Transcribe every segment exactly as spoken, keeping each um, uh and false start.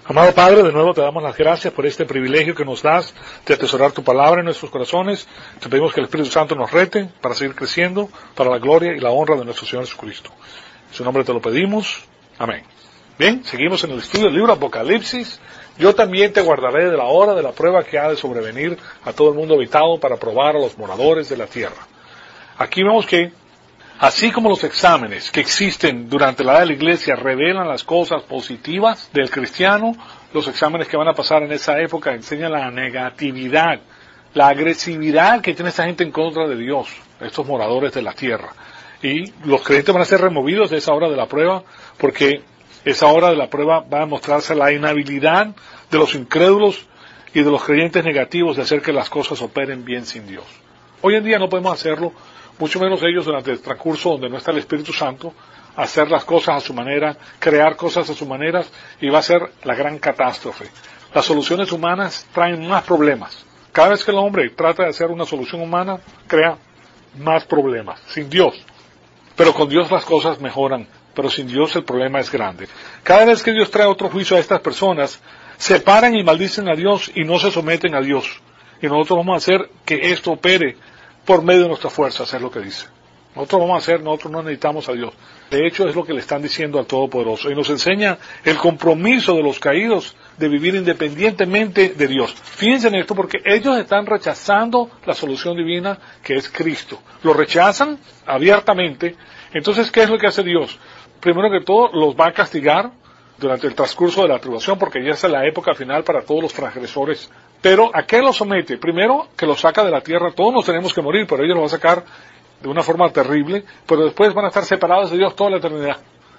Amado Padre, de nuevo te damos las gracias por este privilegio que nos das de atesorar tu palabra en nuestros corazones. Te pedimos que el Espíritu Santo nos rete para seguir creciendo, para la gloria y la honra de nuestro Señor Jesucristo. En su nombre te lo pedimos. Amén. Bien, seguimos en el estudio del libro Apocalipsis. Yo también te guardaré de la hora de la prueba que ha de sobrevenir a todo el mundo habitado para probar a los moradores de la tierra. Aquí vemos que, así como los exámenes que existen durante la edad de la iglesia revelan las cosas positivas del cristiano, los exámenes que van a pasar en esa época enseñan la negatividad, la agresividad que tiene esta gente en contra de Dios, estos moradores de la tierra. Y los creyentes van a ser removidos de esa hora de la prueba, porque esa hora de la prueba va a mostrarse la inhabilidad de los incrédulos y de los creyentes negativos de hacer que las cosas operen bien sin Dios. Hoy en día no podemos hacerlo, mucho menos ellos durante el transcurso donde no está el Espíritu Santo, hacer las cosas a su manera, crear cosas a su manera, y va a ser la gran catástrofe. Las soluciones humanas traen más problemas. Cada vez que el hombre trata de hacer una solución humana, crea más problemas, sin Dios. Pero con Dios las cosas mejoran, pero sin Dios el problema es grande. Cada vez que Dios trae otro juicio a estas personas, se paran y maldicen a Dios y no se someten a Dios. Y nosotros vamos a hacer que esto opere por medio de nuestra fuerza, hacer lo que dice. Nosotros vamos a hacer, nosotros no necesitamos a Dios. De hecho, es lo que le están diciendo al Todopoderoso. Y nos enseña el compromiso de los caídos de vivir independientemente de Dios. Fíjense en esto, porque ellos están rechazando la solución divina que es Cristo. Lo rechazan abiertamente. Entonces, ¿qué es lo que hace Dios? Primero que todo, los va a castigar durante el transcurso de la tribulación, porque ya es la época final para todos los transgresores. Pero ¿a qué los somete? Primero, que los saca de la tierra. Todos nos tenemos que morir, pero ellos los va a sacar de una forma terrible, pero después van a estar separados de Dios toda la eternidad.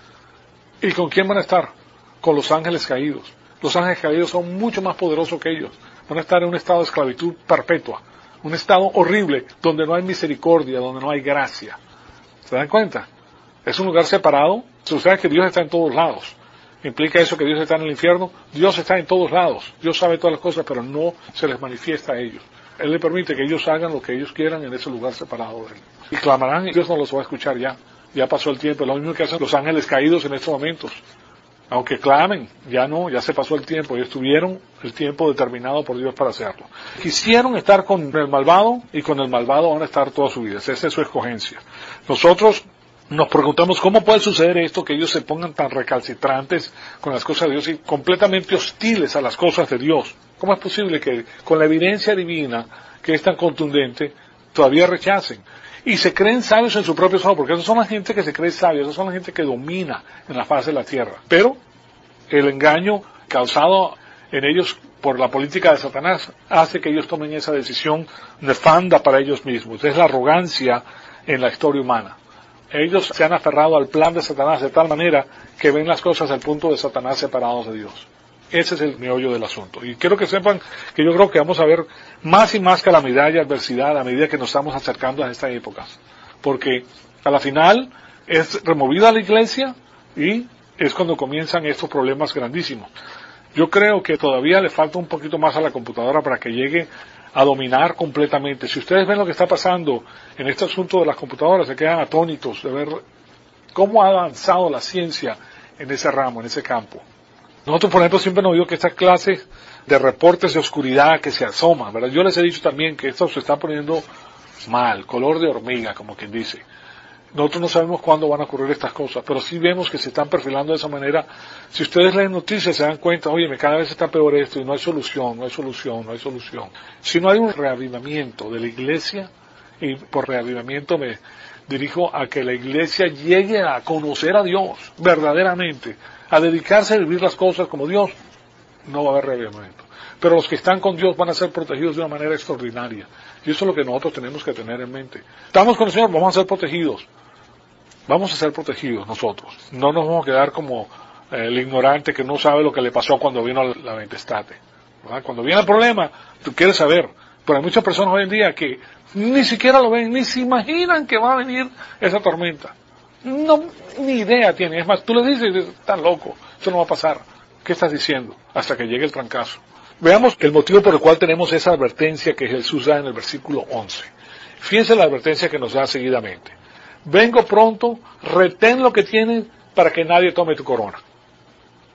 ¿Y con quién van a estar? Con los ángeles caídos. Los ángeles caídos son mucho más poderosos que ellos. Van a estar en un estado de esclavitud perpetua, un estado horrible, donde no hay misericordia, donde no hay gracia. ¿Se dan cuenta? Es un lugar separado. Se sabe que Dios está en todos lados. ¿Implica eso que Dios está en el infierno? Dios está en todos lados. Dios sabe todas las cosas, pero no se les manifiesta a ellos. Él le permite que ellos hagan lo que ellos quieran en ese lugar separado de Él. Y clamarán y Dios no los va a escuchar ya. Ya pasó el tiempo. Es lo mismo que hacen los ángeles caídos en estos momentos. Aunque clamen, ya no, ya se pasó el tiempo. Ellos tuvieron el tiempo determinado por Dios para hacerlo. Quisieron estar con el malvado y con el malvado van a estar toda su vida. Esa es su escogencia. Nosotros nos preguntamos cómo puede suceder esto, que ellos se pongan tan recalcitrantes con las cosas de Dios y completamente hostiles a las cosas de Dios. ¿Cómo es posible que con la evidencia divina, que es tan contundente, todavía rechacen? Y se creen sabios en su propio seno, porque esas son la gente que se cree sabia, esas son la gente que domina en la faz de la tierra. Pero el engaño causado en ellos por la política de Satanás hace que ellos tomen esa decisión nefanda para ellos mismos. Es la arrogancia en la historia humana. Ellos se han aferrado al plan de Satanás de tal manera que ven las cosas al punto de Satanás separados de Dios. Ese es el meollo del asunto. Y quiero que sepan que yo creo que vamos a ver más y más calamidad y adversidad a medida que nos estamos acercando a estas épocas. Porque a la final es removida la iglesia y es cuando comienzan estos problemas grandísimos. Yo creo que todavía le falta un poquito más a la computadora para que llegue a dominar completamente. Si ustedes ven lo que está pasando en este asunto de las computadoras, se quedan atónitos de ver cómo ha avanzado la ciencia en ese ramo, en ese campo. Nosotros, por ejemplo, siempre hemos oído que estas clases de reportes de oscuridad que se asoman, ¿verdad? Yo les he dicho también que esto se está poniendo mal, color de hormiga, como quien dice. Nosotros no sabemos cuándo van a ocurrir estas cosas, pero sí vemos que se están perfilando de esa manera. Si ustedes leen noticias se dan cuenta, oye, cada vez está peor esto y no hay solución, no hay solución, no hay solución. Si no hay un reavivamiento de la iglesia, y por reavivamiento me dirijo a que la iglesia llegue a conocer a Dios verdaderamente, a dedicarse a vivir las cosas como Dios, no va a haber reavivamiento. Pero los que están con Dios van a ser protegidos de una manera extraordinaria. Y eso es lo que nosotros tenemos que tener en mente. Estamos con el Señor, vamos a ser protegidos. Vamos a ser protegidos nosotros. No nos vamos a quedar como eh, el ignorante que no sabe lo que le pasó cuando vino la tempestad. ¿Verdad? Cuando viene el problema, tú quieres saber. Pero hay muchas personas hoy en día que ni siquiera lo ven, ni se imaginan que va a venir esa tormenta. No, ni idea tienen. Es más, tú le dices, estás loco, eso no va a pasar. ¿Qué estás diciendo? Hasta que llegue el trancazo. Veamos el motivo por el cual tenemos esa advertencia que Jesús da en el versículo once. Fíjense la advertencia que nos da seguidamente. Vengo pronto, retén lo que tienes para que nadie tome tu corona.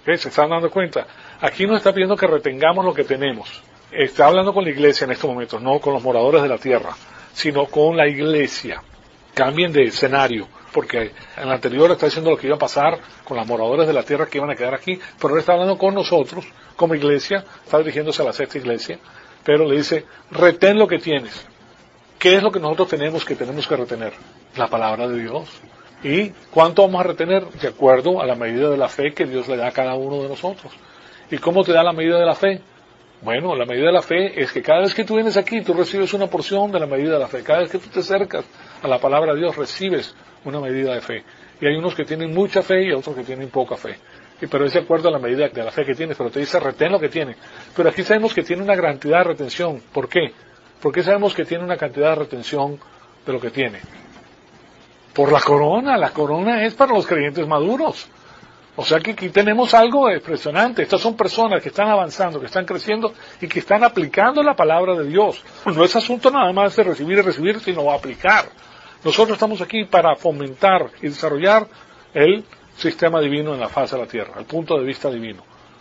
¿Okay? ¿Se están dando cuenta? Aquí nos está pidiendo que retengamos lo que tenemos. Está hablando con la iglesia en estos momentos, no con los moradores de la tierra, sino con la iglesia. Cambien de escenario, porque en el anterior está diciendo lo que iba a pasar con los moradores de la tierra que iban a quedar aquí, pero ahora está hablando con nosotros, como iglesia, está dirigiéndose a la sexta iglesia, pero le dice, retén lo que tienes. ¿Qué es lo que nosotros tenemos que tenemos que retener? La palabra de Dios. ¿Y cuánto vamos a retener? De acuerdo a la medida de la fe que Dios le da a cada uno de nosotros. ¿Y cómo te da la medida de la fe? Bueno, la medida de la fe es que cada vez que tú vienes aquí, tú recibes una porción de la medida de la fe. Cada vez que tú te acercas a la palabra de Dios, recibes una medida de fe. Y hay unos que tienen mucha fe y otros que tienen poca fe. Y pero es de acuerdo a la medida de la fe que tienes, pero te dice retén lo que tiene. Pero aquí sabemos que tiene una gran cantidad de retención. ¿Por qué? Porque sabemos que tiene una cantidad de retención de lo que tiene. Por la corona. La corona es para los creyentes maduros. O sea que aquí tenemos algo impresionante. Estas son personas que están avanzando, que están creciendo y que están aplicando la palabra de Dios. No es asunto nada más de recibir y recibir, sino aplicar. Nosotros estamos aquí para fomentar y desarrollar el sistema divino en la faz de la tierra, el punto de vista divino.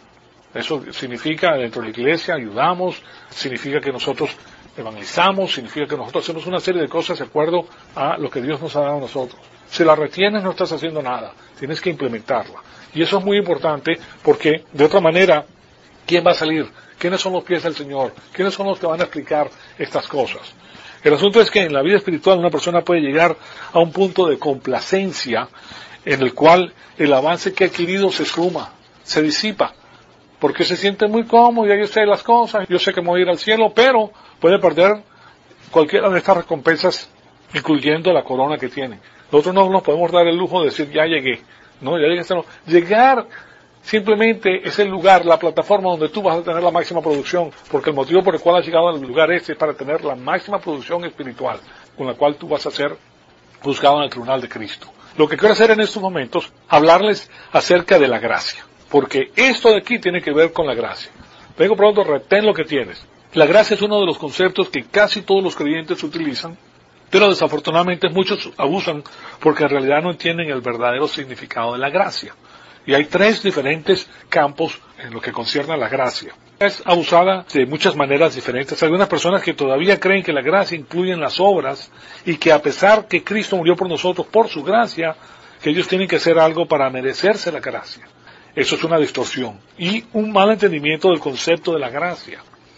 Eso significa dentro de la iglesia ayudamos, significa que nosotros evangelizamos, significa que nosotros hacemos una serie de cosas de acuerdo a lo que Dios nos ha dado a nosotros. Si la retienes no estás haciendo nada, tienes que implementarla. Y eso es muy importante porque de otra manera, ¿quién va a salir? ¿Quiénes son los pies del Señor? ¿Quiénes son los que van a explicar estas cosas? El asunto es que en la vida espiritual una persona puede llegar a un punto de complacencia en el cual el avance que ha adquirido se esfuma, se disipa, porque se siente muy cómodo, ya yo sé las cosas, yo sé que me voy a ir al cielo, pero puede perder cualquiera de estas recompensas, incluyendo la corona que tiene. Nosotros no nos podemos dar el lujo de decir, ya llegué. No, ya llegué hasta no. Llegar simplemente es el lugar, la plataforma donde tú vas a tener la máxima producción, porque el motivo por el cual has llegado al lugar este es para tener la máxima producción espiritual, con la cual tú vas a ser juzgado en el tribunal de Cristo. Lo que quiero hacer en estos momentos, hablarles acerca de la gracia, porque esto de aquí tiene que ver con la gracia. Vengo pronto, retén lo que tienes. La gracia es uno de los conceptos que casi todos los creyentes utilizan, pero desafortunadamente muchos abusan porque en realidad no entienden el verdadero significado de la gracia. Y hay tres diferentes campos en lo que concierne a la gracia. Es abusada de muchas maneras diferentes. Hay algunas personas que todavía creen que la gracia incluye en las obras y que a pesar que Cristo murió por nosotros por su gracia, que ellos tienen que hacer algo para merecerse la gracia. Eso es una distorsión y un mal entendimiento del concepto de la gracia.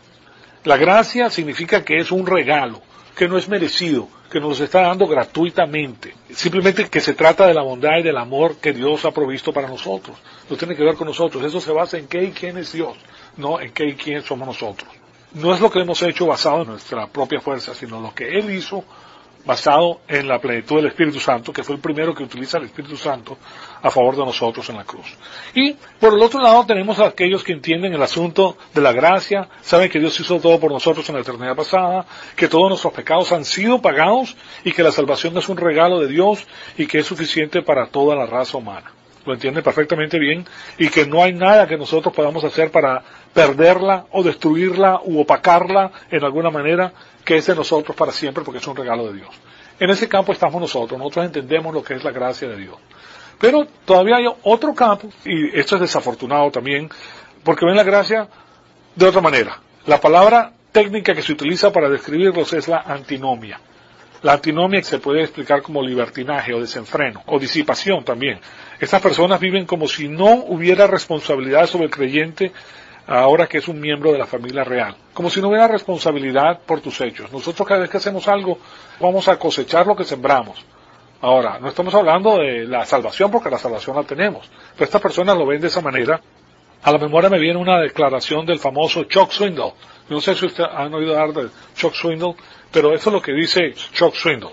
La gracia significa que es un regalo, que no es merecido, que nos está dando gratuitamente. Simplemente que se trata de la bondad y del amor que Dios ha provisto para nosotros. No tiene que ver con nosotros. Eso se basa en qué y quién es Dios, no en qué y quién somos nosotros. No es lo que hemos hecho basado en nuestra propia fuerza, sino lo que Él hizo basado en la plenitud del Espíritu Santo, que fue el primero que utiliza el Espíritu Santo a favor de nosotros en la cruz. Y por el otro lado tenemos a aquellos que entienden el asunto de la gracia, saben que Dios hizo todo por nosotros en la eternidad pasada, que todos nuestros pecados han sido pagados y que la salvación es un regalo de Dios y que es suficiente para toda la raza humana. Lo entienden perfectamente bien y que no hay nada que nosotros podamos hacer para perderla o destruirla u opacarla en alguna manera, que es de nosotros para siempre porque es un regalo de Dios. En ese campo estamos nosotros, nosotros entendemos lo que es la gracia de Dios. Pero todavía hay otro campo, y esto es desafortunado también, porque ven la gracia de otra manera. La palabra técnica que se utiliza para describirlos es la antinomia. La antinomia se puede explicar como libertinaje o desenfreno, o disipación también. Estas personas viven como si no hubiera responsabilidad sobre el creyente ahora que es un miembro de la familia real. Como si no hubiera responsabilidad por tus hechos. Nosotros cada vez que hacemos algo, vamos a cosechar lo que sembramos. Ahora, no estamos hablando de la salvación porque la salvación la tenemos. Pero estas personas lo ven de esa manera. A la memoria me viene una declaración del famoso Chuck Swindoll. No sé si ustedes han oído hablar de Chuck Swindoll, pero eso es lo que dice Chuck Swindoll.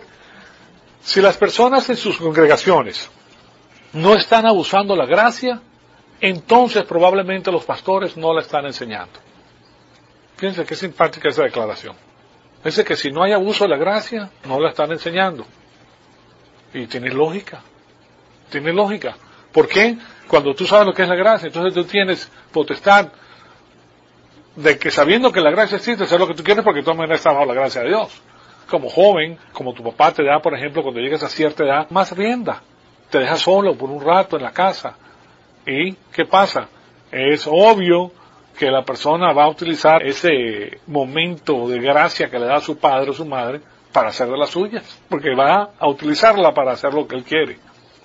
Si las personas en sus congregaciones no están abusando la gracia, entonces probablemente los pastores no la están enseñando. Fíjense qué simpática esa declaración. Dice que si no hay abuso de la gracia, no la están enseñando. Y tiene lógica. Tiene lógica. ¿Por qué? Cuando tú sabes lo que es la gracia, entonces tú tienes potestad de que sabiendo que la gracia existe, hacer lo que tú quieres porque de todas maneras estás bajo la gracia de Dios. Como joven, como tu papá te da, por ejemplo, cuando llegas a cierta edad, más rienda. Te dejas solo por un rato en la casa. ¿Y qué pasa? es obvio que la persona va a utilizar ese momento de gracia que le da a su padre o su madre para hacer de las suyas, porque va a utilizarla para hacer lo que él quiere.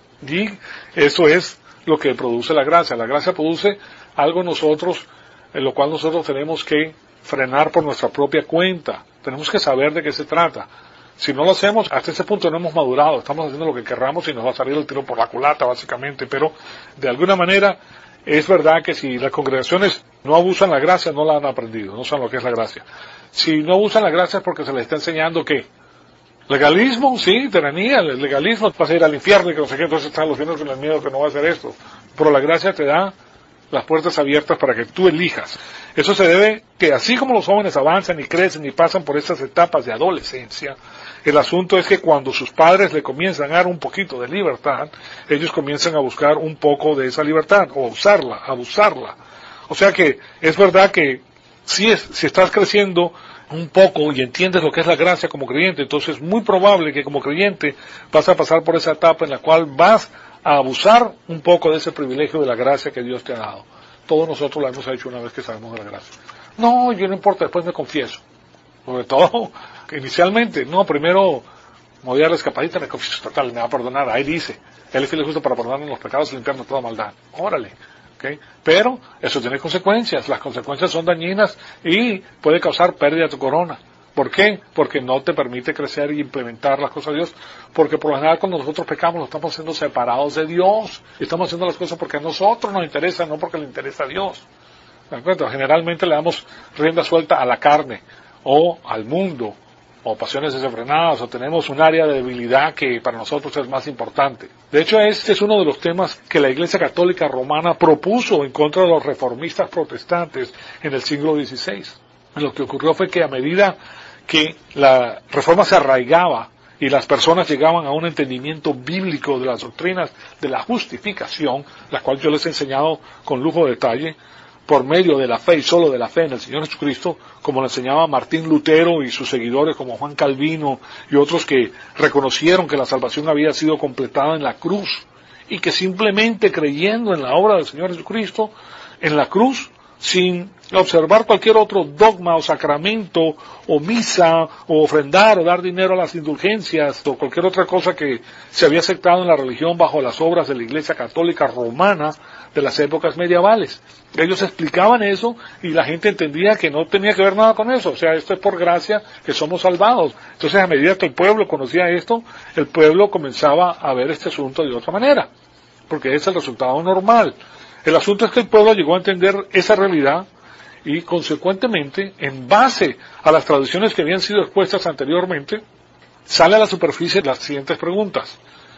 Y eso es lo que produce la gracia. La gracia produce algo en nosotros, en lo cual nosotros tenemos que frenar por nuestra propia cuenta. Tenemos que saber de qué se trata. Si no lo hacemos, hasta ese punto no hemos madurado, estamos haciendo lo que querramos y nos va a salir el tiro por la culata, básicamente, pero de alguna manera es verdad que si las congregaciones no abusan la gracia, no la han aprendido, no saben lo que es la gracia. Si no abusan la gracia es porque se les está enseñando que legalismo, sí, tiranía, el legalismo, vas a ir al infierno y que no sé qué, entonces están los bienes con el miedo que no va a hacer esto. Pero la gracia te da las puertas abiertas para que tú elijas. Eso se debe que así como los jóvenes avanzan y crecen y pasan por estas etapas de adolescencia, el asunto es que cuando sus padres le comienzan a dar un poquito de libertad, ellos comienzan a buscar un poco de esa libertad, o a usarla, a abusarla. O sea que es verdad que si, es, si estás creciendo un poco y entiendes lo que es la gracia como creyente, entonces es muy probable que como creyente vas a pasar por esa etapa en la cual vas a abusar un poco de ese privilegio de la gracia que Dios te ha dado. Todos nosotros lo hemos hecho una vez que sabemos de la gracia. No, yo no importa, después me confieso. Sobre todo, que inicialmente, no, primero me voy a dar la escapadita, me confieso, total, me va a perdonar. Ahí dice, Él es fiel y justo para perdonarnos los pecados y limpiarnos toda maldad. Órale. ¿Okay? Pero eso tiene consecuencias, las consecuencias son dañinas y puede causar pérdida de tu corona. ¿Por qué? Porque no te permite crecer y implementar las cosas de Dios, porque por lo general cuando nosotros pecamos lo estamos haciendo separados de Dios, estamos haciendo las cosas porque a nosotros nos interesa, no porque le interesa a Dios. ¿De acuerdo? Generalmente le damos rienda suelta a la carne, o al mundo, o pasiones desenfrenadas, o tenemos un área de debilidad que para nosotros es más importante. De hecho, este es uno de los temas que la Iglesia Católica Romana propuso en contra de los reformistas protestantes en el siglo dieciséis. Lo que ocurrió fue que a medida que la reforma se arraigaba y las personas llegaban a un entendimiento bíblico de las doctrinas de la justificación, la cual yo les he enseñado con lujo de detalle, por medio de la fe y solo de la fe en el Señor Jesucristo, como lo enseñaba Martín Lutero y sus seguidores como Juan Calvino y otros que reconocieron que la salvación había sido completada en la cruz y que simplemente creyendo en la obra del Señor Jesucristo en la cruz, sin observar cualquier otro dogma o sacramento o misa o ofrendar o dar dinero a las indulgencias o cualquier otra cosa que se había aceptado en la religión bajo las obras de la Iglesia Católica Romana de las épocas medievales. Ellos explicaban eso y la gente entendía que no tenía que ver nada con eso, o sea, esto es por gracia que somos salvados. Entonces, a medida que el pueblo conocía esto, el pueblo comenzaba a ver este asunto de otra manera, porque es el resultado normal. El asunto es que el pueblo llegó a entender esa realidad y, consecuentemente, en base a las tradiciones que habían sido expuestas anteriormente, sale a la superficie las siguientes preguntas.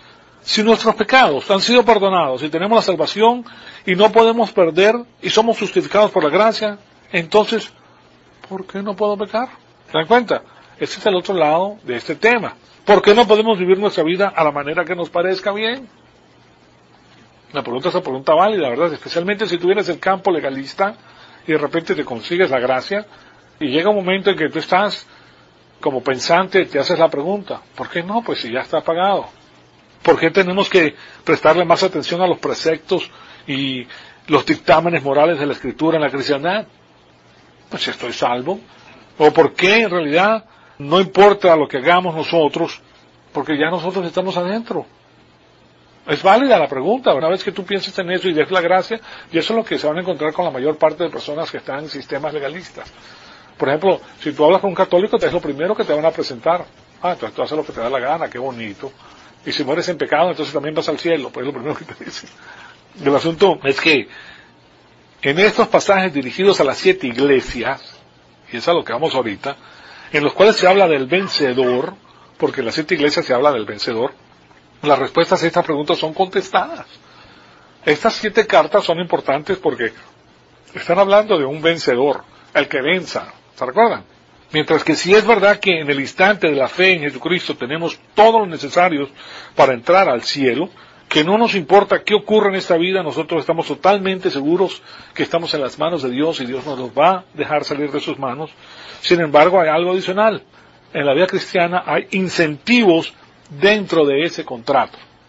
Si nuestros pecados han sido perdonados y tenemos la salvación y no podemos perder y somos justificados por la gracia, entonces, ¿por qué no puedo pecar? ¿Se dan cuenta? Este es el otro lado de este tema. ¿Por qué no podemos vivir nuestra vida a la manera que nos parezca bien? La pregunta es una pregunta válida, ¿verdad? Especialmente si tú vienes del campo legalista y de repente te consigues la gracia y llega un momento en que tú estás como pensante, te haces la pregunta, ¿por qué no? Pues si ya está pagado. ¿Por qué tenemos que prestarle más atención a los preceptos y los dictámenes morales de la Escritura en la cristiandad? Pues si estoy salvo. ¿O por qué en realidad no importa lo que hagamos nosotros? Porque ya nosotros estamos adentro. Es válida la pregunta. Una vez que tú pienses en eso y des la gracia, y eso es lo que se van a encontrar con la mayor parte de personas que están en sistemas legalistas. Por ejemplo, si tú hablas con un católico, es lo primero que te van a presentar. Ah, entonces tú haces lo que te da la gana, qué bonito. Y si mueres en pecado, entonces también vas al cielo, pues es lo primero que te dicen. El asunto es que en estos pasajes dirigidos a las siete iglesias, y es a lo que vamos ahorita, en los cuales se habla del vencedor, porque en las siete iglesias se habla del vencedor, las respuestas a estas preguntas son contestadas. Estas siete cartas son importantes porque están hablando de un vencedor, el que venza, ¿se recuerdan? Mientras que si es verdad que en el instante de la fe en Jesucristo tenemos todo lo necesario para entrar al cielo, que no nos importa qué ocurre en esta vida, nosotros estamos totalmente seguros que estamos en las manos de Dios y Dios nos los va a dejar salir de sus manos. Sin embargo, hay algo adicional. En la vida cristiana hay incentivos dentro de ese contrato.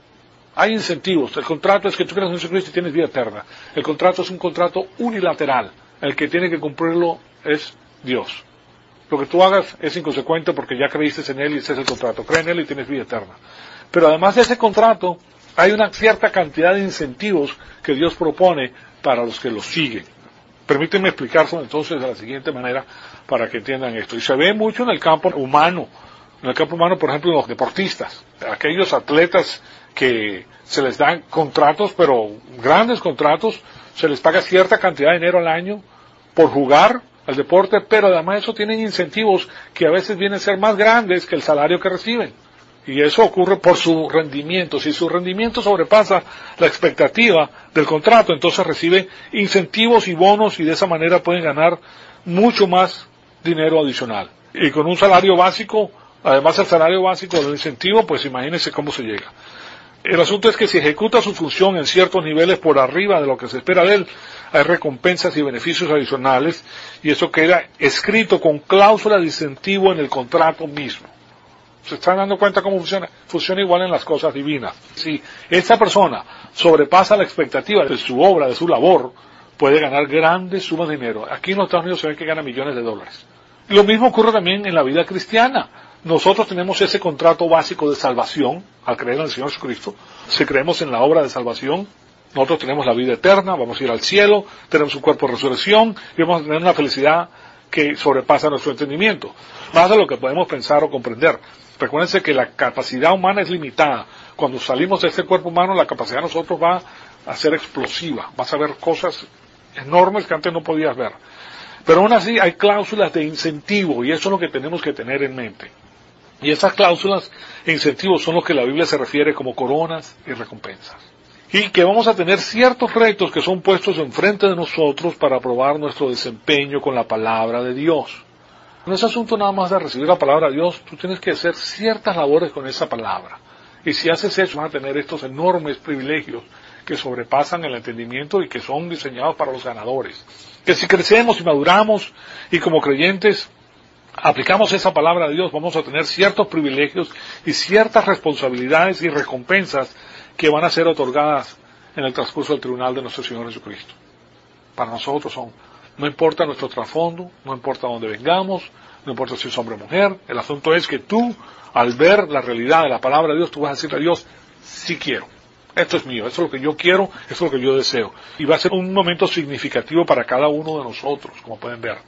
Hay incentivos. El contrato es que tú crees en Jesucristo y tienes vida eterna. El contrato es un contrato unilateral. El que tiene que cumplirlo es Dios. Lo que tú hagas es inconsecuente porque ya creíste en Él y ese es el contrato. Cree en Él y tienes vida eterna. Pero además de ese contrato, hay una cierta cantidad de incentivos que Dios propone para los que lo siguen. Permítanme explicárselo entonces de la siguiente manera para que entiendan esto. Y se ve mucho en el campo humano. En el campo humano, por ejemplo, los deportistas. Aquellos atletas que se les dan contratos, pero grandes contratos, se les paga cierta cantidad de dinero al año por jugar al deporte, pero además eso tienen incentivos que a veces vienen a ser más grandes que el salario que reciben. Y eso ocurre por su rendimiento. Si su rendimiento sobrepasa la expectativa del contrato, entonces recibe incentivos y bonos y de esa manera pueden ganar mucho más dinero adicional. Y con un salario básico, además del salario básico del incentivo, pues imagínense cómo se llega. El asunto es que si ejecuta su función en ciertos niveles por arriba de lo que se espera de él, hay recompensas y beneficios adicionales, y eso queda escrito con cláusula de incentivo en el contrato mismo. ¿Se están dando cuenta cómo funciona? Funciona igual en las cosas divinas. Si esta persona sobrepasa la expectativa de su obra, de su labor, puede ganar grandes sumas de dinero. Aquí en los Estados Unidos se ve que gana millones de dólares. Y lo mismo ocurre también en la vida cristiana. Nosotros tenemos ese contrato básico de salvación, al creer en el Señor Jesucristo. Si creemos en la obra de salvación, nosotros tenemos la vida eterna, vamos a ir al cielo, tenemos un cuerpo de resurrección y vamos a tener una felicidad que sobrepasa nuestro entendimiento, más de lo que podemos pensar o comprender. Recuérdense que la capacidad humana es limitada. Cuando salimos de este cuerpo humano, la capacidad de nosotros va a ser explosiva. Vas a ver cosas enormes que antes no podías ver. Pero aún así hay cláusulas de incentivo y eso es lo que tenemos que tener en mente. Y esas cláusulas e incentivos son los que la Biblia se refiere como coronas y recompensas. Y que vamos a tener ciertos retos que son puestos enfrente de nosotros para probar nuestro desempeño con la palabra de Dios. No es asunto nada más de recibir la palabra de Dios, tú tienes que hacer ciertas labores con esa palabra. Y si haces eso, vas a tener estos enormes privilegios que sobrepasan el entendimiento y que son diseñados para los ganadores. Que si crecemos y maduramos y como creyentes aplicamos esa palabra de Dios, vamos a tener ciertos privilegios y ciertas responsabilidades y recompensas que van a ser otorgadas en el transcurso del tribunal de nuestro Señor Jesucristo. Para nosotros son, no importa nuestro trasfondo, no importa dónde vengamos, no importa si es hombre o mujer, el asunto es que tú, al ver la realidad de la palabra de Dios, tú vas a decirle a Dios, sí quiero, esto es mío, esto es lo que yo quiero, esto es lo que yo deseo. Y va a ser un momento significativo para cada uno de nosotros, como pueden ver.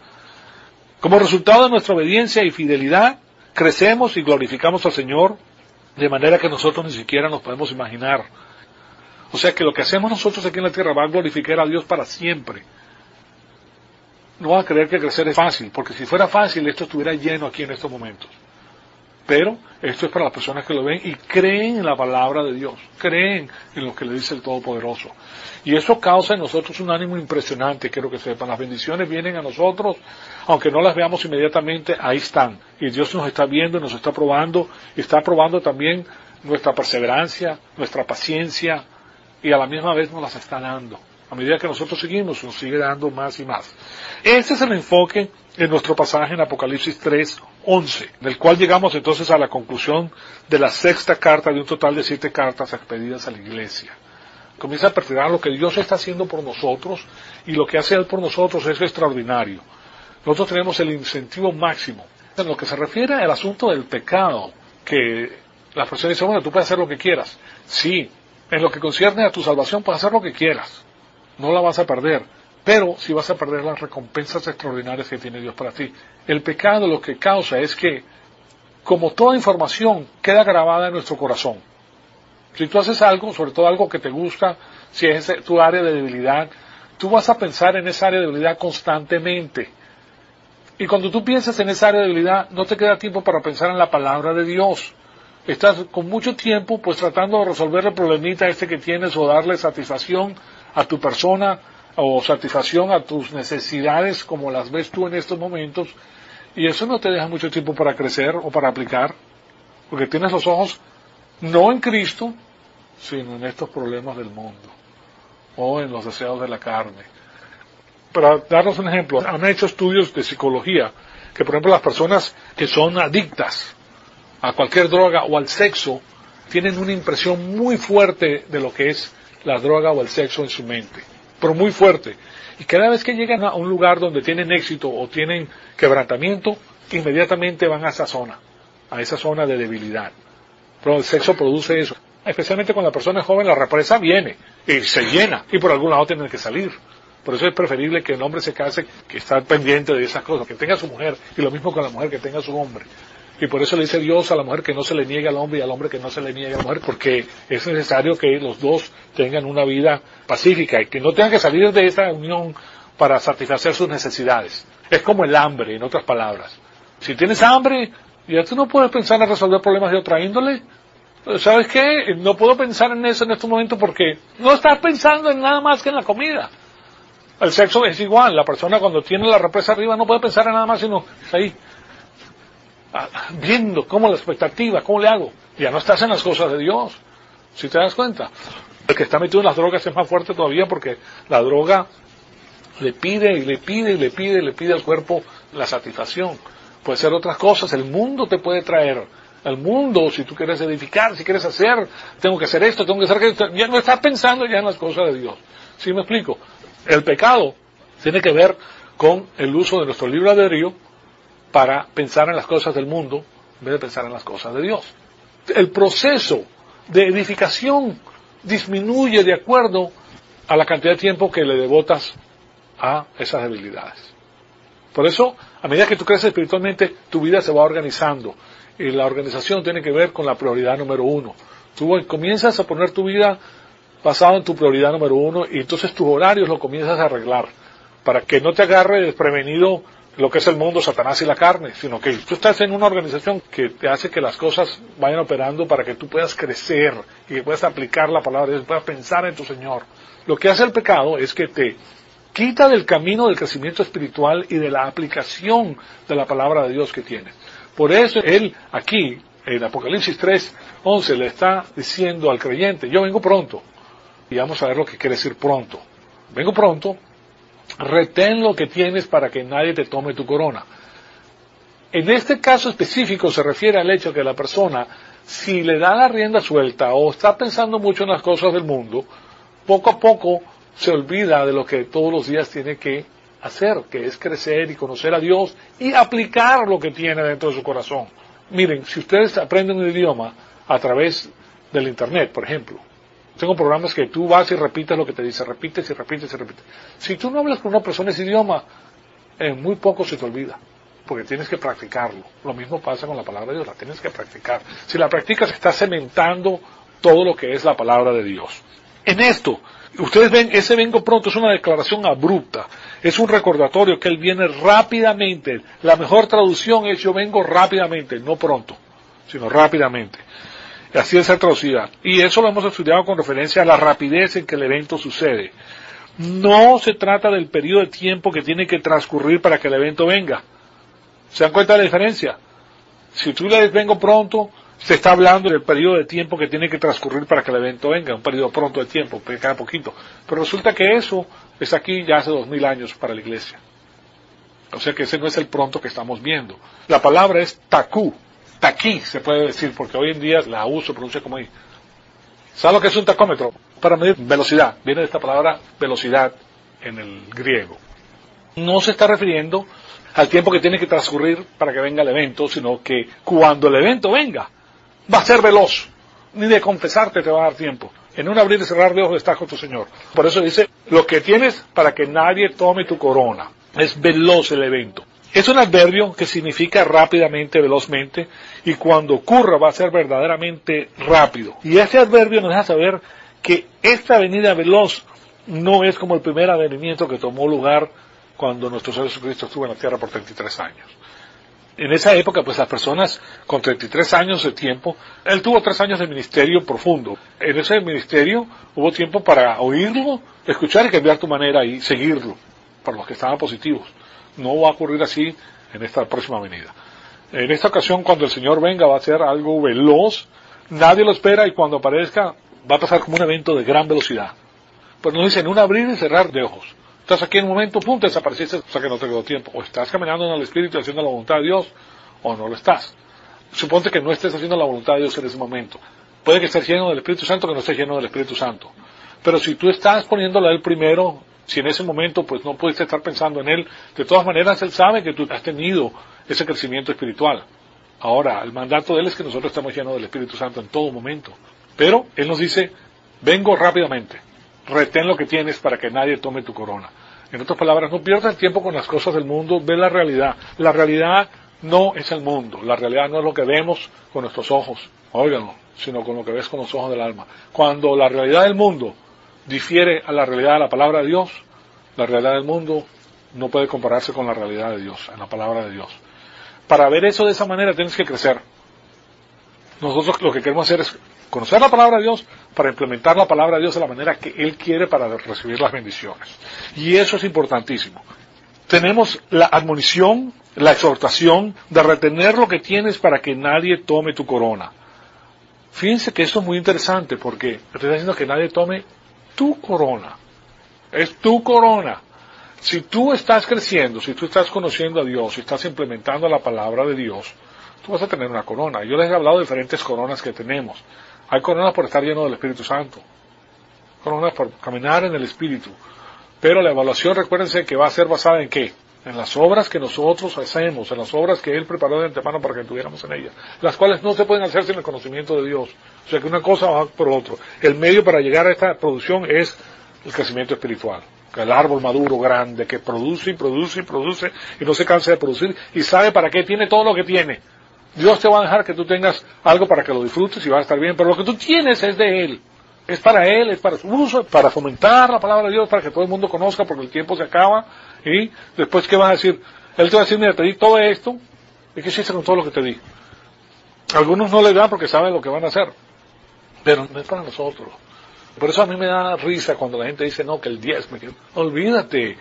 Como resultado de nuestra obediencia y fidelidad, crecemos y glorificamos al Señor de manera que nosotros ni siquiera nos podemos imaginar. O sea que lo que hacemos nosotros aquí en la tierra va a glorificar a Dios para siempre. No van a creer que crecer es fácil, porque si fuera fácil esto estuviera lleno aquí en estos momentos. Pero esto es para las personas que lo ven y creen en la palabra de Dios, creen en lo que le dice el Todopoderoso. Y eso causa en nosotros un ánimo impresionante, quiero que sepan. Las bendiciones vienen a nosotros, aunque no las veamos inmediatamente, ahí están. Y Dios nos está viendo, nos está probando, y está probando también nuestra perseverancia, nuestra paciencia, y a la misma vez nos las está dando. A medida que nosotros seguimos, nos sigue dando más y más. Este es el enfoque en nuestro pasaje en Apocalipsis tres once, del cual llegamos entonces a la conclusión de la sexta carta de un total de siete cartas expedidas a la iglesia. Comienza a perfilar lo que Dios está haciendo por nosotros, y lo que hace Él por nosotros es extraordinario. Nosotros tenemos el incentivo máximo. En lo que se refiere al asunto del pecado, que la persona dice, bueno, tú puedes hacer lo que quieras. Sí, en lo que concierne a tu salvación puedes hacer lo que quieras. No la vas a perder, pero sí vas a perder las recompensas extraordinarias que tiene Dios para ti. El pecado lo que causa es que, como toda información, queda grabada en nuestro corazón. Si tú haces algo, sobre todo algo que te gusta, si es tu área de debilidad, tú vas a pensar en esa área de debilidad constantemente. Y cuando tú piensas en esa área de debilidad, no te queda tiempo para pensar en la palabra de Dios. Estás con mucho tiempo pues tratando de resolver el problemita este que tienes o darle satisfacción a tu persona o satisfacción a tus necesidades como las ves tú en estos momentos, y eso no te deja mucho tiempo para crecer o para aplicar, porque tienes los ojos no en Cristo, sino en estos problemas del mundo o en los deseos de la carne. Para darnos un ejemplo, han hecho estudios de psicología que, por ejemplo, las personas que son adictas a cualquier droga o al sexo, tienen una impresión muy fuerte de lo que es la droga o el sexo en su mente, pero muy fuerte. Y cada vez que llegan a un lugar donde tienen éxito o tienen quebrantamiento, inmediatamente van a esa zona, a esa zona de debilidad. Pero el sexo produce eso. Especialmente cuando la persona es joven, la represa viene y se llena, y por algún lado tienen que salir. Por eso es preferible que el hombre se case, que está pendiente de esas cosas, que tenga su mujer, y lo mismo con la mujer, que tenga su hombre. Y por eso le dice Dios a la mujer que no se le niegue al hombre y al hombre que no se le niegue a la mujer, porque es necesario que los dos tengan una vida pacífica y que no tengan que salir de esa unión para satisfacer sus necesidades. Es como el hambre, en otras palabras. Si tienes hambre, ya tú no puedes pensar en resolver problemas de otra índole. ¿Sabes qué? No puedo pensar en eso en este momento porque no estás pensando en nada más que en la comida. El sexo es igual. La persona cuando tiene la represa arriba no puede pensar en nada más sino ahí, viendo cómo la expectativa, cómo le hago. Ya no estás en las cosas de Dios. ¿Sí te das cuenta? El que está metido en las drogas es más fuerte todavía porque la droga le pide y le pide y le pide y le pide al cuerpo la satisfacción. Puede ser otras cosas. El mundo te puede traer. El mundo, si tú quieres edificar, si quieres hacer, tengo que hacer esto, tengo que hacer esto. Ya no estás pensando ya en las cosas de Dios. ¿Sí me explico? El pecado tiene que ver con el uso de nuestro libre albedrío para pensar en las cosas del mundo en vez de pensar en las cosas de Dios. El proceso de edificación disminuye de acuerdo a la cantidad de tiempo que le devotas a esas debilidades. Por eso, a medida que tú creces espiritualmente, tu vida se va organizando. Y la organización tiene que ver con la prioridad número uno. Tú comienzas a poner tu vida basado en tu prioridad número uno y entonces tus horarios lo comienzas a arreglar para que no te agarre desprevenido lo que es el mundo, Satanás y la carne, sino que tú estás en una organización que te hace que las cosas vayan operando para que tú puedas crecer y que puedas aplicar la palabra de Dios, puedas pensar en tu Señor. Lo que hace el pecado es que te quita del camino del crecimiento espiritual y de la aplicación de la palabra de Dios que tienes. Por eso él aquí, en Apocalipsis tres once, le está diciendo al creyente, yo vengo pronto. Y vamos a ver lo que quiere decir pronto. Vengo pronto, retén lo que tienes para que nadie te tome tu corona. En este caso específico se refiere al hecho que la persona, si le da la rienda suelta o está pensando mucho en las cosas del mundo, poco a poco se olvida de lo que todos los días tiene que hacer, que es crecer y conocer a Dios y aplicar lo que tiene dentro de su corazón. Miren, si ustedes aprenden un idioma a través del internet, por ejemplo, tengo programas que tú vas y repites lo que te dice, repites y repites y repites. Si tú no hablas con una persona ese idioma, en muy poco se te olvida, porque tienes que practicarlo. Lo mismo pasa con la palabra de Dios, la tienes que practicar. Si la practicas, estás cementando todo lo que es la palabra de Dios. En esto, ustedes ven, ese vengo pronto es una declaración abrupta, es un recordatorio que Él viene rápidamente. La mejor traducción es yo vengo rápidamente, no pronto, sino rápidamente. Así es la traducida. Y eso lo hemos estudiado con referencia a la rapidez en que el evento sucede. No se trata del periodo de tiempo que tiene que transcurrir para que el evento venga. ¿Se dan cuenta de la diferencia? Si tú le dices vengo pronto, se está hablando del periodo de tiempo que tiene que transcurrir para que el evento venga, un periodo pronto de tiempo, cada poquito. Pero resulta que eso es aquí ya hace dos mil años para la iglesia. O sea que ese no es el pronto que estamos viendo. La palabra es takú, taquí se puede decir, porque hoy en día la uso, pronuncia como ahí. ¿Sabes lo que es un tacómetro? Para medir velocidad. Viene de esta palabra velocidad en el griego. No se está refiriendo al tiempo que tiene que transcurrir para que venga el evento, sino que cuando el evento venga, va a ser veloz. Ni de confesarte te va a dar tiempo. En un abrir y cerrar de ojos estás con tu Señor. Por eso dice, lo que tienes para que nadie tome tu corona. Es veloz el evento. Es un adverbio que significa rápidamente, velozmente, y cuando ocurra va a ser verdaderamente rápido. Y este adverbio nos deja saber que esta venida veloz no es como el primer advenimiento que tomó lugar cuando nuestro Señor Jesucristo estuvo en la tierra por treinta y tres años. En esa época, pues las personas con treinta y tres años de tiempo, él tuvo tres años de ministerio profundo. En ese ministerio hubo tiempo para oírlo, escuchar y cambiar tu manera y seguirlo, para los que estaban positivos. No va a ocurrir así en esta próxima venida. En esta ocasión, cuando el Señor venga, va a ser algo veloz, nadie lo espera y cuando aparezca, va a pasar como un evento de gran velocidad. Pues nos dicen, un abrir y cerrar de ojos. Estás aquí en un momento, pum, te desapareciste, o sea que no te quedó tiempo. O estás caminando en el Espíritu haciendo la voluntad de Dios, o no lo estás. Suponte que no estés haciendo la voluntad de Dios en ese momento. Puede que estés lleno del Espíritu Santo, que no estés lleno del Espíritu Santo. Pero si tú estás poniéndolo a Él primero, si en ese momento pues no puedes estar pensando en Él, de todas maneras Él sabe que tú has tenido ese crecimiento espiritual. Ahora, el mandato de Él es que nosotros estemos llenos del Espíritu Santo en todo momento. Pero Él nos dice, vengo rápidamente, retén lo que tienes para que nadie tome tu corona. En otras palabras, no pierdas tiempo con las cosas del mundo, ve la realidad. La realidad no es el mundo, la realidad no es lo que vemos con nuestros ojos, óiganlo, sino con lo que ves con los ojos del alma. Cuando la realidad del mundo difiere a la realidad de la palabra de Dios, la realidad del mundo no puede compararse con la realidad de Dios, en la palabra de Dios. Para ver eso de esa manera tienes que crecer. Nosotros lo que queremos hacer es conocer la palabra de Dios para implementar la palabra de Dios de la manera que Él quiere para recibir las bendiciones. Y eso es importantísimo. Tenemos la admonición, la exhortación de retener lo que tienes para que nadie tome tu corona. Fíjense que esto es muy interesante porque te está diciendo que nadie tome tu corona. Es tu corona. Si tú estás creciendo, si tú estás conociendo a Dios, si estás implementando la palabra de Dios, tú vas a tener una corona. Yo les he hablado de diferentes coronas que tenemos. Hay coronas por estar lleno del Espíritu Santo, coronas por caminar en el Espíritu. Pero la evaluación, recuérdense que va a ser basada en ¿qué? En las obras que nosotros hacemos, en las obras que Él preparó de antemano para que estuviéramos en ellas, las cuales no se pueden hacer sin el conocimiento de Dios. O sea que una cosa va por otro. El medio para llegar a esta producción es el crecimiento espiritual. El árbol maduro, grande, que produce y produce y produce y no se cansa de producir y sabe para qué tiene todo lo que tiene. Dios te va a dejar que tú tengas algo para que lo disfrutes y va a estar bien, pero lo que tú tienes es de Él. Es para Él, es para su uso, para fomentar la palabra de Dios, para que todo el mundo conozca, porque el tiempo se acaba. Y después, ¿qué vas a decir? Él te va a decir, mira, te di todo esto, ¿y qué hiciste con todo lo que te di? Algunos no le dan porque saben lo que van a hacer, pero no es para nosotros. Por eso a mí me da risa cuando la gente dice, no, que el diezmo. Olvídate.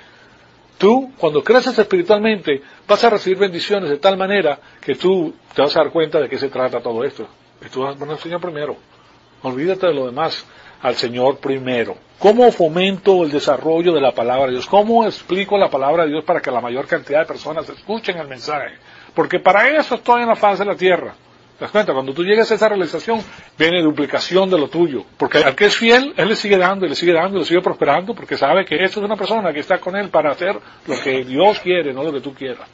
Tú, cuando creces espiritualmente, vas a recibir bendiciones de tal manera que tú te vas a dar cuenta de qué se trata todo esto. Y tú vas a poner al Señor primero. Olvídate de lo demás, al Señor primero. ¿Cómo fomento el desarrollo de la palabra de Dios? ¿Cómo explico la palabra de Dios para que la mayor cantidad de personas escuchen el mensaje? Porque para eso estoy en la faz de la tierra. ¿Te das cuenta? Cuando tú llegas a esa realización, viene duplicación de lo tuyo. Porque al que es fiel, Él le sigue dando, y le sigue dando, y le sigue prosperando, porque sabe que esto es una persona que está con Él para hacer lo que Dios quiere, no lo que tú quieras.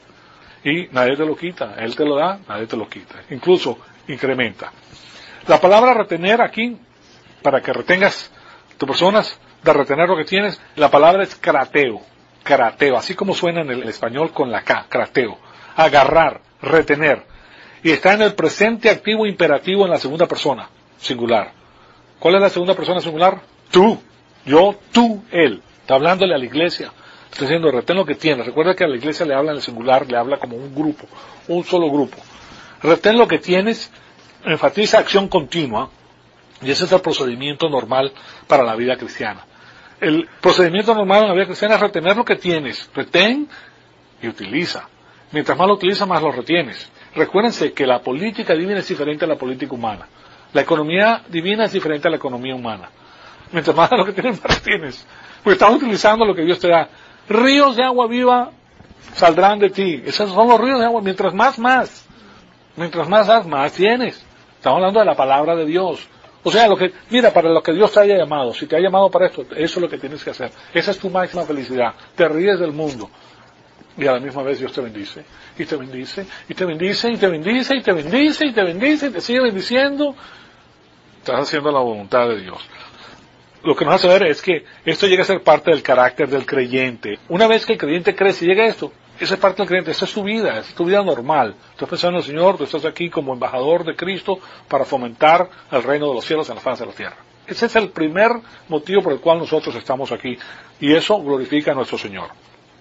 Y nadie te lo quita. Él te lo da, nadie te lo quita. Incluso incrementa. La palabra retener aquí, para que retengas tus personas, de retener lo que tienes, la palabra es krateo. Krateo, así como suena en el español con la K, krateo. Agarrar, retener. Y está en el presente activo imperativo en la segunda persona, singular. ¿Cuál es la segunda persona singular? Tú, yo, tú, él. Está hablándole a la iglesia. Está diciendo, retén lo que tienes. Recuerda que a la iglesia le habla en el singular, le habla como un grupo, un solo grupo. Retén lo que tienes, enfatiza acción continua, y ese es el procedimiento normal para la vida cristiana. El procedimiento normal en la vida cristiana es retener lo que tienes. Retén y utiliza. Mientras más lo utilizas, más lo retienes. Recuérdense que la política divina es diferente a la política humana. La economía divina es diferente a la economía humana. Mientras más lo que tienes, más tienes. Porque estás utilizando lo que Dios te da. Ríos de agua viva saldrán de ti. Esos son los ríos de agua. Mientras más, más. Mientras más das, más tienes. Estamos hablando de la palabra de Dios. O sea, lo que, mira, para lo que Dios te haya llamado, si te ha llamado para esto, eso es lo que tienes que hacer. Esa es tu máxima felicidad. Te ríes del mundo. Y a la misma vez Dios te bendice, y te bendice, y te bendice, y te bendice, y te bendice, y te bendice, y te sigue bendiciendo. Estás haciendo la voluntad de Dios. Lo que nos hace ver es que esto llega a ser parte del carácter del creyente. Una vez que el creyente crece y llega a esto, esa es parte del creyente, esta es tu vida, es tu vida normal. Tú estás pensando en el Señor, tú estás aquí como embajador de Cristo para fomentar el reino de los cielos en la faz de la tierra. Ese es el primer motivo por el cual nosotros estamos aquí, y eso glorifica a nuestro Señor.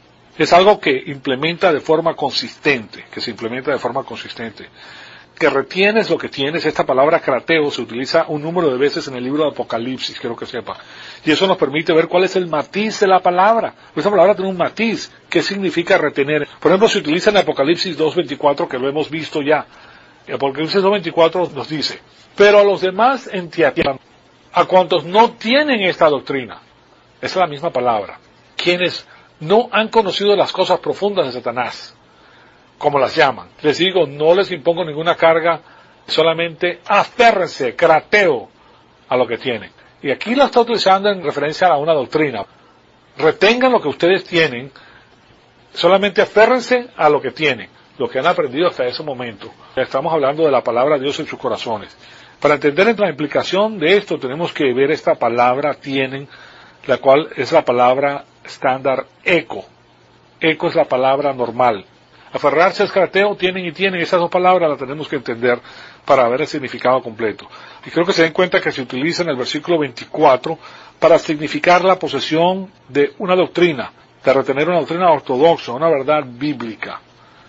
Es algo que implementa de forma consistente, que se implementa de forma consistente. Que retienes lo que tienes, esta palabra krateo se utiliza un número de veces en el libro de Apocalipsis, quiero que sepa. Y eso nos permite ver cuál es el matiz de la palabra. Esta palabra tiene un matiz. ¿Qué significa retener? Por ejemplo, se utiliza en Apocalipsis dos veinticuatro, que lo hemos visto ya. En Apocalipsis dos veinticuatro nos dice, pero a los demás en Tiatira, a cuantos no tienen esta doctrina, esa es la misma palabra, quienes no han conocido las cosas profundas de Satanás, como las llaman. Les digo, no les impongo ninguna carga Solamente aférrense, crateo, a lo que tienen. Y aquí lo está utilizando en referencia a una doctrina. Retengan lo que ustedes tienen, solamente aférrense a lo que tienen, lo que han aprendido hasta ese momento. Estamos hablando de la palabra de Dios en sus corazones. Para entender la implicación de esto, tenemos que ver esta palabra tienen, la cual es la palabra estándar eco. Eco es la palabra normal. Aferrarse es crateo, tienen y tienen. Esas dos palabras las tenemos que entender para ver el significado completo. Y creo que se den cuenta que se utiliza en el versículo veinticuatro para significar la posesión de una doctrina, de retener una doctrina ortodoxa, una verdad bíblica.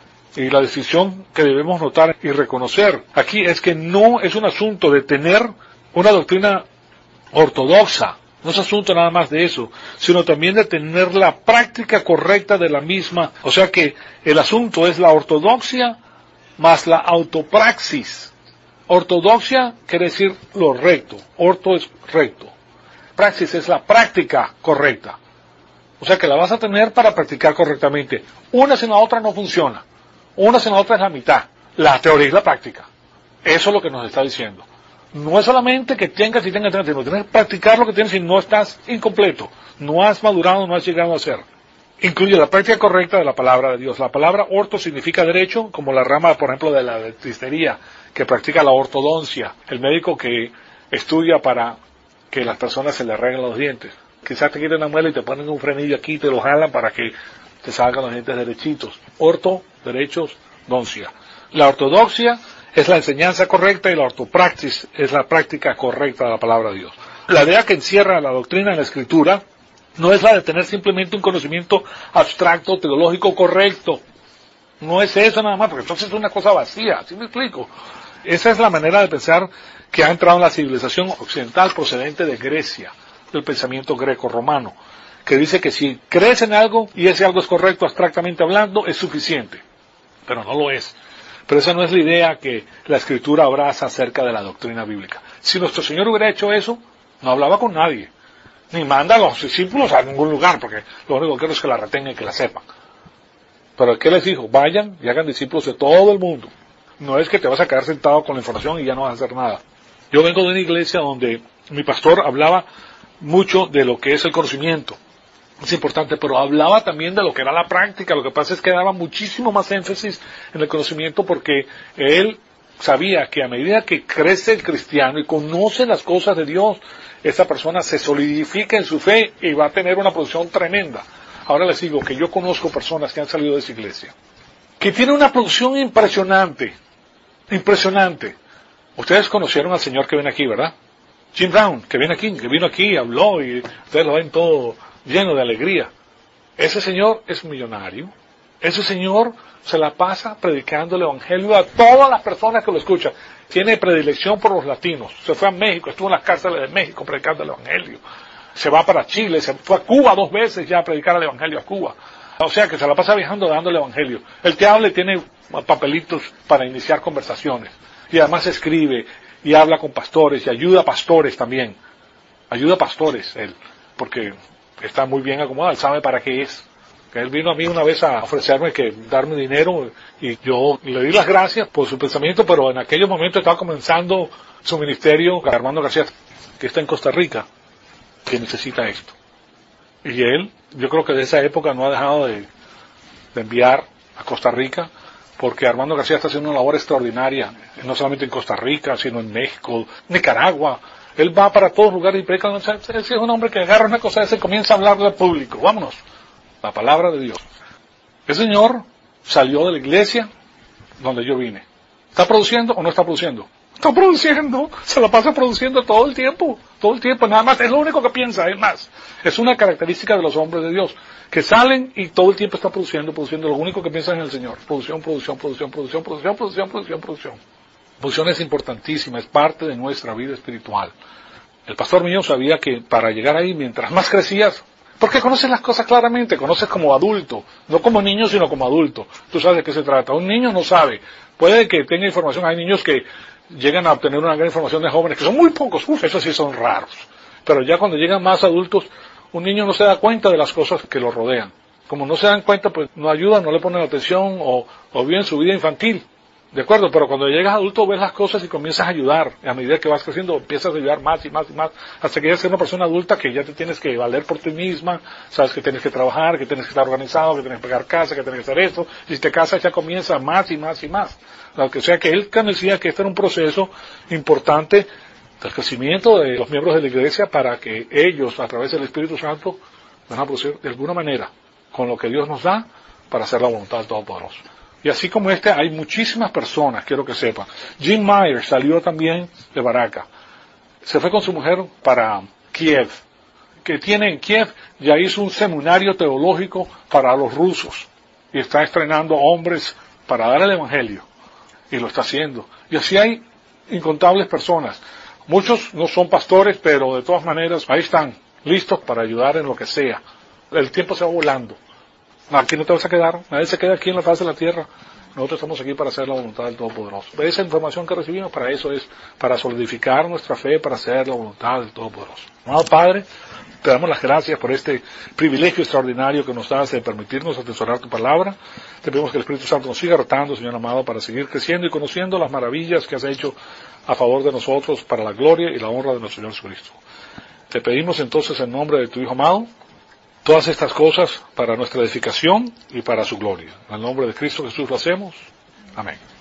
Y la decisión que debemos notar y reconocer aquí es que no es un asunto de tener una doctrina ortodoxa, no es asunto nada más de eso, sino también de tener la práctica correcta de la misma. O sea que el asunto es la ortodoxia más la autopraxis. Ortodoxia quiere decir lo recto, orto es recto. Praxis es la práctica correcta. O sea que la vas a tener para practicar correctamente. Una sin la otra no funciona. Una sin la otra es la mitad. La teoría y la práctica. Eso es lo que nos está diciendo. No es solamente que tengas y tengas, tengas, sino tienes que practicar lo que tienes si no estás incompleto. No has madurado, no has llegado a ser. Incluye la práctica correcta de la palabra de Dios. La palabra orto significa derecho, como la rama, por ejemplo, de la dentistería, que practica la ortodoncia. El médico que estudia para que las personas se le arreglen los dientes. Quizás te quiten una muela y te ponen un frenillo aquí y te lo jalan para que te salgan los dientes derechitos. Orto, derechos, doncia. La ortodoxia es la enseñanza correcta y la ortopraxis es la práctica correcta de la palabra de Dios. La idea que encierra la doctrina en la Escritura no es la de tener simplemente un conocimiento abstracto, teológico correcto. No es eso nada más, porque entonces es una cosa vacía, ¿sí me explico? Esa es la manera de pensar que ha entrado en la civilización occidental procedente de Grecia, del pensamiento greco-romano, que dice que si crees en algo y ese algo es correcto abstractamente hablando, es suficiente. Pero no lo es. Pero esa no es la idea que la Escritura abraza acerca de la doctrina bíblica. Si nuestro Señor hubiera hecho eso, no hablaba con nadie, ni manda a los discípulos a ningún lugar, porque lo único que quiero es que la retengan y que la sepan. Pero ¿qué les dijo? Vayan y hagan discípulos de todo el mundo. No es que te vas a quedar sentado con la información y ya no vas a hacer nada. Yo vengo de una iglesia donde mi pastor hablaba mucho de lo que es el conocimiento. Es importante, pero hablaba también de lo que era la práctica. Lo que pasa es que daba muchísimo más énfasis en el conocimiento porque él sabía que a medida que crece el cristiano y conoce las cosas de Dios, esa persona se solidifica en su fe y va a tener una producción tremenda. Ahora les digo que yo conozco personas que han salido de esa iglesia, que tienen una producción impresionante, impresionante. Ustedes conocieron al señor que viene aquí, ¿verdad? Jim Brown, que viene aquí, que vino aquí, habló y ustedes lo ven todo lleno de alegría. Ese señor es millonario. Ese señor se la pasa predicando el evangelio a todas las personas que lo escuchan. Tiene predilección por los latinos. Se fue a México, estuvo en las cárceles de México predicando el evangelio. Se va para Chile, se fue a Cuba dos veces ya a predicar el evangelio a Cuba. O sea que se la pasa viajando dando el evangelio. El que habla tiene papelitos para iniciar conversaciones. Y además escribe y habla con pastores y ayuda a pastores también. Ayuda a pastores él, porque está muy bien acomodado, él sabe para qué es. Él vino a mí una vez a ofrecerme que darme dinero y yo le di las gracias por su pensamiento, pero en aquellos momentos estaba comenzando su ministerio, Armando García, que está en Costa Rica, que necesita esto. Y él, yo creo que de esa época no ha dejado de, de enviar a Costa Rica, porque Armando García está haciendo una labor extraordinaria, no solamente en Costa Rica, sino en México, Nicaragua. Él va para todos lugares y predica. Él es un hombre que agarra una cosa y se comienza a hablarle al público. Vámonos. La palabra de Dios. El señor salió de la iglesia donde yo vine. ¿Está produciendo o no está produciendo? Está produciendo. Se la pasa produciendo todo el tiempo. Todo el tiempo. Nada más. Es lo único que piensa. Es más. Es una característica de los hombres de Dios. Que salen y todo el tiempo está produciendo, produciendo. Lo único que piensan es en el Señor. Producción, producción, producción, producción, producción, producción, producción, producción. Producción es importantísima. Es parte de nuestra vida espiritual. El pastor mío sabía que para llegar ahí, mientras más crecías, porque conoces las cosas claramente, conoces como adulto, no como niño, sino como adulto. Tú sabes de qué se trata. Un niño no sabe. Puede que tenga información. Hay niños que llegan a obtener una gran información de jóvenes, que son muy pocos. Uf, esos sí son raros. Pero ya cuando llegan más adultos, un niño no se da cuenta de las cosas que lo rodean. Como no se dan cuenta, pues no ayudan, no le ponen atención, o, o viven su vida infantil. De acuerdo, pero cuando llegas adulto ves las cosas y comienzas a ayudar. A medida que vas creciendo empiezas a ayudar más y más y más, hasta que llegas a ser una persona adulta que ya te tienes que valer por ti misma, sabes que tienes que trabajar, que tienes que estar organizado, que tienes que pagar casa, que tienes que hacer esto. Y si te casas ya comienza más y más y más. O sea que él decía que este era un proceso importante del crecimiento de los miembros de la iglesia para que ellos, a través del Espíritu Santo, van a producir de alguna manera con lo que Dios nos da para hacer la voluntad del Todopoderoso. Y así como este, hay muchísimas personas, quiero que sepan. Jim Myers salió también de Baraka. Se fue con su mujer para Kiev, que tiene en Kiev, ya hizo un seminario teológico para los rusos. Y está estrenando hombres para dar el evangelio. Y lo está haciendo. Y así hay incontables personas. Muchos no son pastores, pero de todas maneras, ahí están, listos para ayudar en lo que sea. El tiempo se va volando. Aquí no te vas a quedar, nadie se queda aquí en la faz de la tierra. Nosotros estamos aquí para hacer la voluntad del Todopoderoso. Esa información que recibimos para eso es, para solidificar nuestra fe, para hacer la voluntad del Todopoderoso. Amado Padre, te damos las gracias por este privilegio extraordinario que nos das de permitirnos atesorar tu palabra. Te pedimos que el Espíritu Santo nos siga rotando, Señor amado, para seguir creciendo y conociendo las maravillas que has hecho a favor de nosotros para la gloria y la honra de nuestro Señor Jesucristo. Te pedimos entonces en nombre de tu Hijo amado, todas estas cosas para nuestra edificación y para su gloria. En el nombre de Cristo Jesús lo hacemos. Amén.